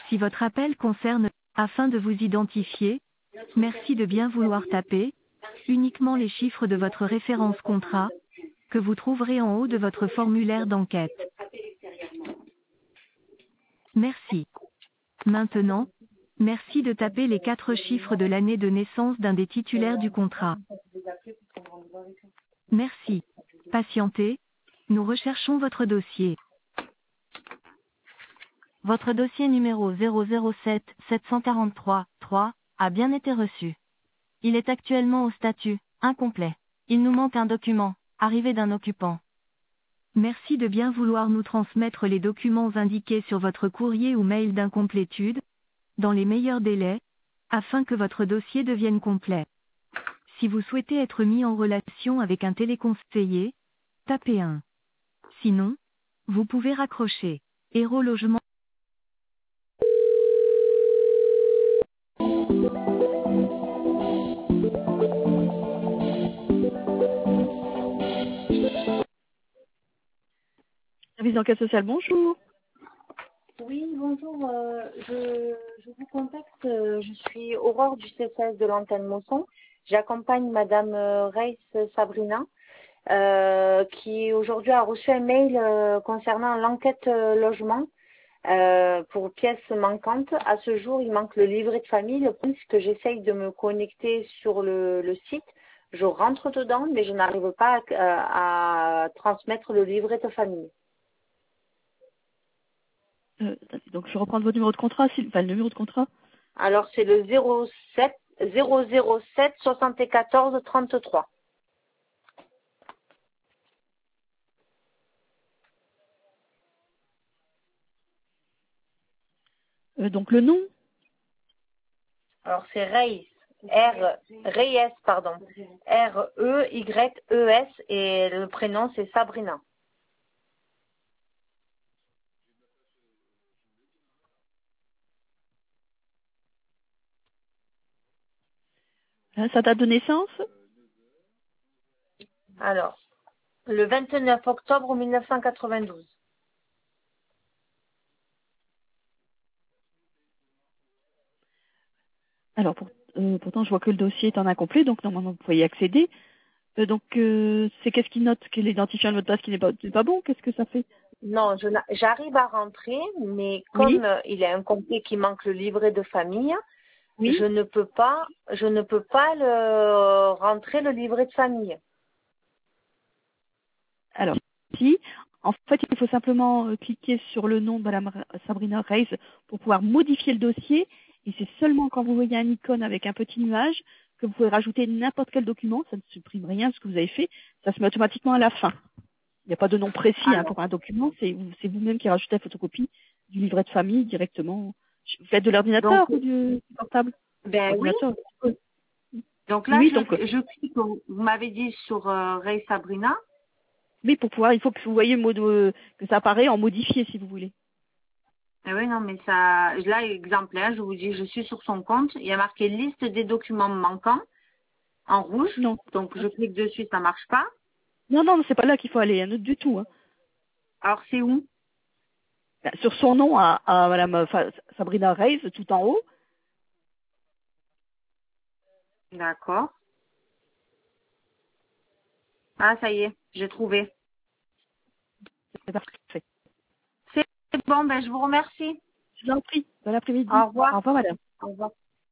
Si votre appel concerne, afin de vous identifier, merci de bien vouloir taper uniquement les chiffres de votre référence contrat, que vous trouverez en haut de votre formulaire d'enquête. Merci. Maintenant, merci de taper les 4 chiffres de l'année de naissance d'un des titulaires du contrat. Merci. Patientez. Nous recherchons votre dossier. Votre dossier numéro 007 743 3 a bien été reçu. Il est actuellement au statut incomplet. Il nous manque un document, arrivé d'un occupant. Merci de bien vouloir nous transmettre les documents indiqués sur votre courrier ou mail d'incomplétude, dans les meilleurs délais, afin que votre dossier devienne complet. Si vous souhaitez être mis en relation avec un téléconseiller, tapez 1. Sinon, vous pouvez raccrocher. Héros Logement. Service d'enquête sociale, bonjour. Oui, bonjour. Je vous contacte. Je suis Aurore du CCS de l'antenne Mosson. J'accompagne Madame Reis Sabrina, qui aujourd'hui a reçu un mail concernant l'enquête logement pour pièces manquantes. À ce jour, il manque le livret de famille. Le problème, c'est que j'essaye de me connecter sur le site. Je rentre dedans, mais je n'arrive pas à transmettre le livret de famille. Donc je reprends votre numéro de contrat, le numéro de contrat. Alors, c'est le 007 74 33. Donc le nom. Alors, c'est Reyes, pardon. R-E-Y-E-S et le prénom, c'est Sabrina. Sa date de naissance. Alors, le 29 octobre 1992. Alors pourtant je vois que le dossier est en incomplet, donc normalement vous pouvez y accéder. C'est qu'est-ce qui note que l'identifiant de mot de passe qui n'est pas bon? Qu'est-ce que ça fait? Non, j'arrive à rentrer, mais Oui, comme il est incomplet qu'il manque le livret de famille, oui. je ne peux pas le rentrer le livret de famille. Alors, si, en fait, il faut simplement cliquer sur le nom de Madame Sabrina Reis pour pouvoir modifier le dossier. Et c'est seulement quand vous voyez un icône avec un petit nuage que vous pouvez rajouter n'importe quel document. Ça ne supprime rien de ce que vous avez fait. Ça se met automatiquement à la fin. Il n'y a pas de nom précis Alors, pour un document. C'est vous-même qui rajoutez la photocopie du livret de famille directement. Vous faites de l'ordinateur donc, ou du portable? ben oui. Ordinateur. Donc là, Oui, donc je clique, vous m'avez dit sur Ray Sabrina. oui, pour pouvoir, il faut que vous voyez que ça apparaît en modifié si vous voulez. Eh oui, non, mais ça, là, exemplaire, je vous dis, je suis sur son compte. Il y a marqué liste des documents manquants en rouge. Non, Donc, je clique dessus, ça marche pas. non, c'est pas là qu'il faut aller, hein, du tout. Hein. Alors, c'est où? Sur son nom à Madame Sabrina Reis, tout en haut. D'accord. Ah, ça y est, j'ai trouvé. C'est parfait. C'est bon, ben, je vous remercie. Je vous en prie. Bon après-midi. Au revoir. Au revoir, madame. Au revoir.